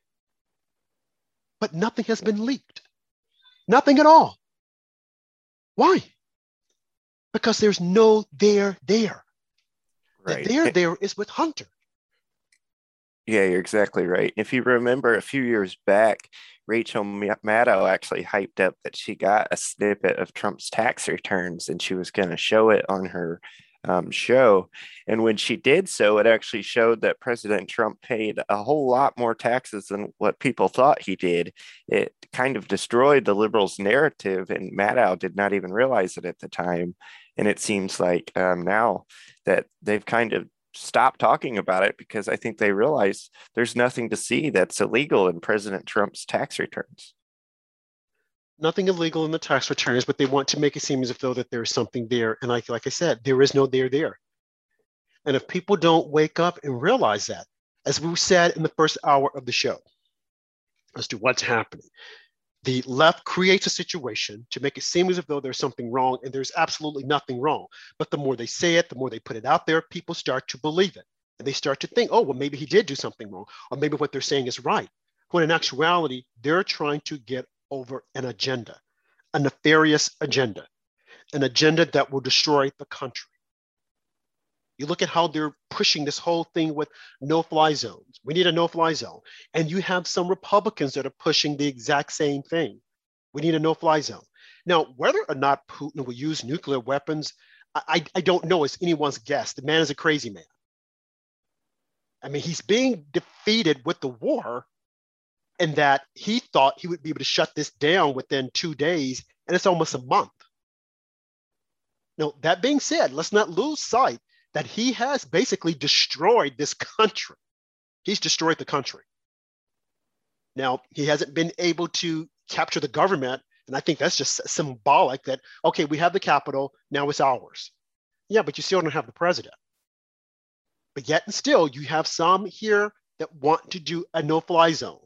But nothing has been leaked. Nothing at all. Why? Because there's no there there. Right. The there there is with Hunter. Yeah, you're exactly right. If you remember a few years back, Rachel Maddow actually hyped up that she got a snippet of Trump's tax returns and she was going to show it on her um, show. And when she did so, it actually showed that President Trump paid a whole lot more taxes than what people thought he did. It kind of destroyed the liberals' narrative, and Maddow did not even realize it at the time. And it seems like um, now that they've kind of stop talking about it because I think they realize there's nothing to see that's illegal in President Trump's tax returns. Nothing illegal in the tax returns, but they want to make it seem as if though that there's something there. And like, like I said, there is no there there. And if people don't wake up and realize that, as we said in the first hour of the show, as to what's happening, the left creates a situation to make it seem as if though there's something wrong, and there's absolutely nothing wrong. But the more they say it, the more they put it out there, people start to believe it. And they start to think, oh, well, maybe he did do something wrong, or maybe what they're saying is right. When in actuality, they're trying to get over an agenda, a nefarious agenda, an agenda that will destroy the country. You look at how they're pushing this whole thing with no-fly zones. We need a no-fly zone. And you have some Republicans that are pushing the exact same thing. We need a no-fly zone. Now, whether or not Putin will use nuclear weapons, I, I don't know. It's anyone's guess. The man is a crazy man. I mean, he's being defeated with the war, and that he thought he would be able to shut this down within two days, and it's almost a month. Now, that being said, let's not lose sight that he has basically destroyed this country. He's destroyed the country. Now, he hasn't been able to capture the government, and I think that's just symbolic that, okay, we have the Capitol, now it's ours. Yeah, but you still don't have the president. But yet and still, you have some here that want to do a no-fly zone,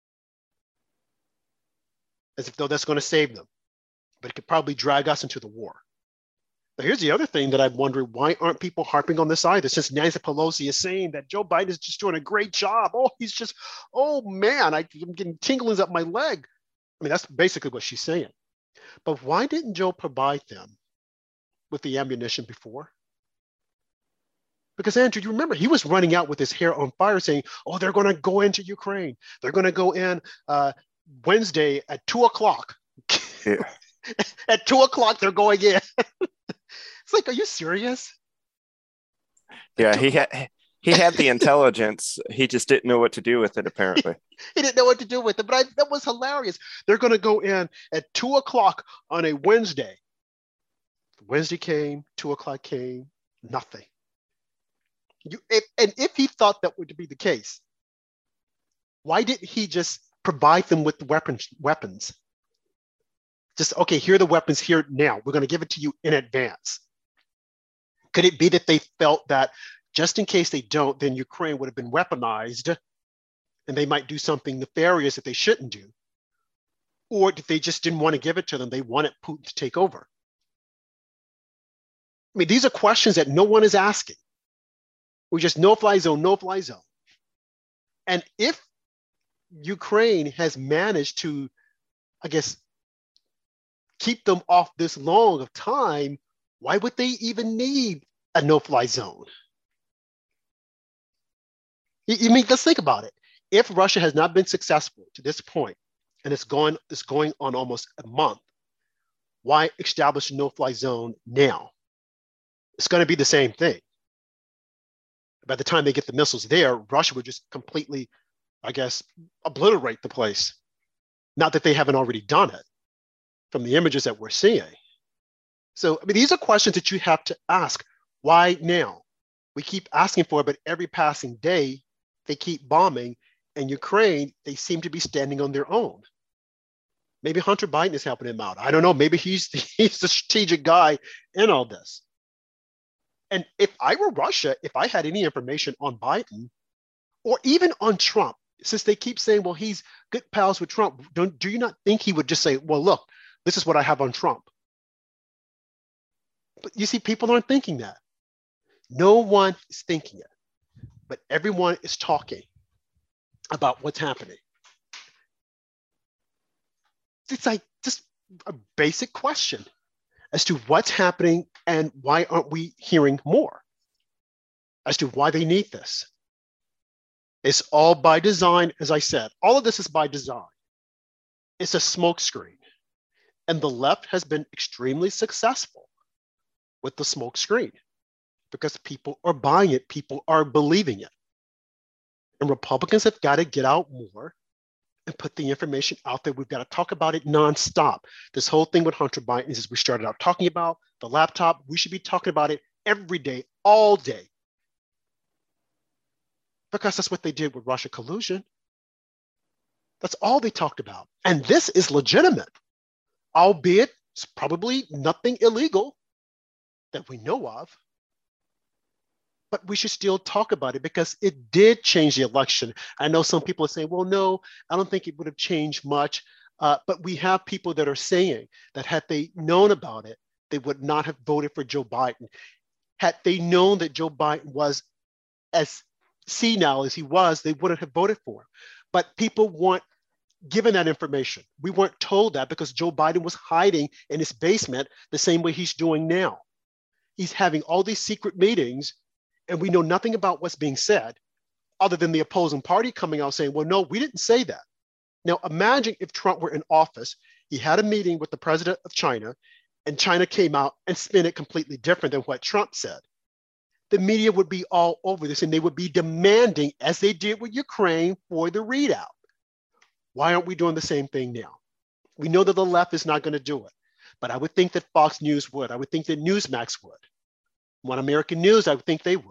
as if though that's going to save them. But it could probably drag us into the war. Now, here's the other thing that I'm wondering, why aren't people harping on this either? Since Nancy Pelosi is saying that Joe Biden is just doing a great job. Oh, he's just, oh man, I, I'm getting tinglings up my leg. I mean, that's basically what she's saying. But why didn't Joe provide them with the ammunition before? Because Andrew, you remember, he was running out with his hair on fire saying, oh, they're going to go into Ukraine. They're going to go in uh, Wednesday at two o'clock. Yeah. At two o'clock, they're going in. It's like, are you serious? Yeah, he had he had the intelligence. He just didn't know what to do with it, apparently. He didn't know what to do with it, but I, that was hilarious. They're going to go in at two o'clock on a Wednesday. Wednesday came, two o'clock came, nothing. You, if, and if he thought that would be the case, why didn't he just provide them with the weapons? Weapons? Just, okay, here are the weapons here now. We're going to give it to you in advance. Could it be that they felt that just in case they don't, then Ukraine would have been weaponized and they might do something nefarious that they shouldn't do? Or did they just didn't want to give it to them? They wanted Putin to take over. I mean, these are questions that no one is asking. We just no-fly zone, no-fly zone. And if Ukraine has managed to, I guess, keep them off this long of time, why would they even need a no-fly zone? You mean, let's think about it. If Russia has not been successful to this point, and it's going, it's going on almost a month, why establish a no-fly zone now? It's going to be the same thing. By the time they get the missiles there, Russia would just completely, I guess, obliterate the place. Not that they haven't already done it from the images that we're seeing. So, I mean, these are questions that you have to ask. Why now? We keep asking for it, but every passing day, they keep bombing. And Ukraine, they seem to be standing on their own. Maybe Hunter Biden is helping him out. I don't know. Maybe he's, he's the strategic guy in all this. And if I were Russia, if I had any information on Biden, or even on Trump, since they keep saying, well, he's good pals with Trump, don't, do you not think he would just say, well, look, this is what I have on Trump? But you see, people aren't thinking that. No one is thinking it, but everyone is talking about what's happening. It's like just a basic question as to what's happening and why aren't we hearing more as to why they need this. It's all by design, as I said. All of this is by design. It's a smokescreen. And the left has been extremely successful with the smokescreen because people are buying it, people are believing it. And Republicans have got to get out more and put the information out there. We've got to talk about it nonstop. This whole thing with Hunter Biden is, as we started out talking about the laptop, we should be talking about it every day, all day. Because that's what they did with Russia collusion. That's all they talked about. And this is legitimate, albeit it's probably nothing illegal that we know of. But we should still talk about it because it did change the election. I know some people are saying, well, no, I don't think it would have changed much. Uh, but we have people that are saying that had they known about it, they would not have voted for Joe Biden. Had they known that Joe Biden was as senile as he was, they wouldn't have voted for him. But people weren't given that information. We weren't told that because Joe Biden was hiding in his basement the same way he's doing now. He's having all these secret meetings and we know nothing about what's being said other than the opposing party coming out saying, well, no, we didn't say that. Now, imagine if Trump were in office, he had a meeting with the president of China and China came out and spin it completely different than what Trump said. The media would be all over this and they would be demanding, as they did with Ukraine, for the readout. Why aren't we doing the same thing now? We know that the left is not going to do it, but I would think that Fox News would. I would think that Newsmax would. One American News, I would think they would.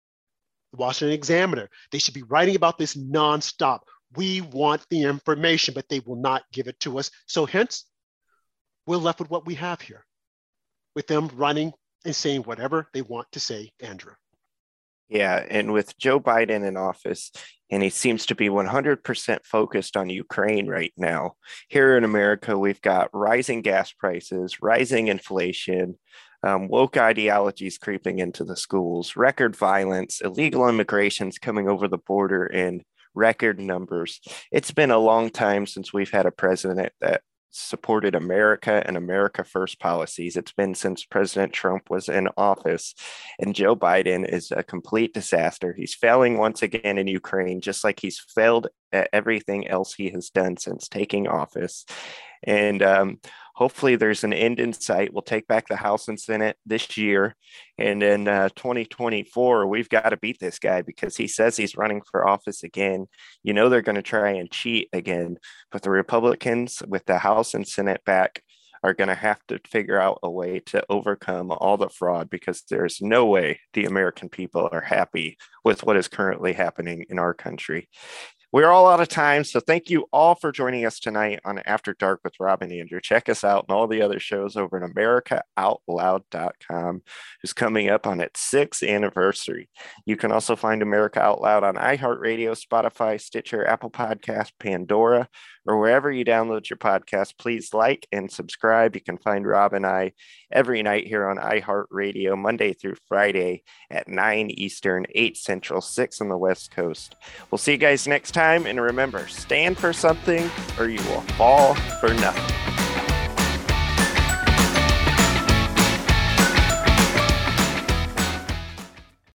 The Washington Examiner, they should be writing about this nonstop. We want the information, but they will not give it to us. So hence, we're left with what we have here, with them running and saying whatever they want to say, Andrew. Yeah, and with Joe Biden in office, and he seems to be one hundred percent focused on Ukraine right now. Here in America, we've got rising gas prices, rising inflation, um, woke ideologies creeping into the schools, record violence, illegal immigrations coming over the border in record numbers. It's been a long time since we've had a president that supported America and America First policies. It's been since President Trump was in office, and Joe Biden is a complete disaster. He's failing once again in Ukraine, just like he's failed at everything else he has done since taking office. And um, hopefully there's an end in sight. We'll take back the House and Senate this year. And in uh, twenty twenty-four, we've got to beat this guy because he says he's running for office again. You know, they're going to try and cheat again. But the Republicans with the House and Senate back are going to have to figure out a way to overcome all the fraud because there's no way the American people are happy with what is currently happening in our country. We're all out of time, so thank you all for joining us tonight on After Dark with Rob and Andrew. Check us out and all the other shows over at America Out Loud dot com, who's coming up on its sixth anniversary. You can also find America Out Loud on iHeartRadio, Spotify, Stitcher, Apple Podcasts, Pandora, or wherever you download your podcast. Please like and subscribe. You can find Rob and I every night here on iHeartRadio, Monday through Friday at nine Eastern, eight Central, six on the West Coast. We'll see you guys next time. And remember, stand for something or you will fall for nothing.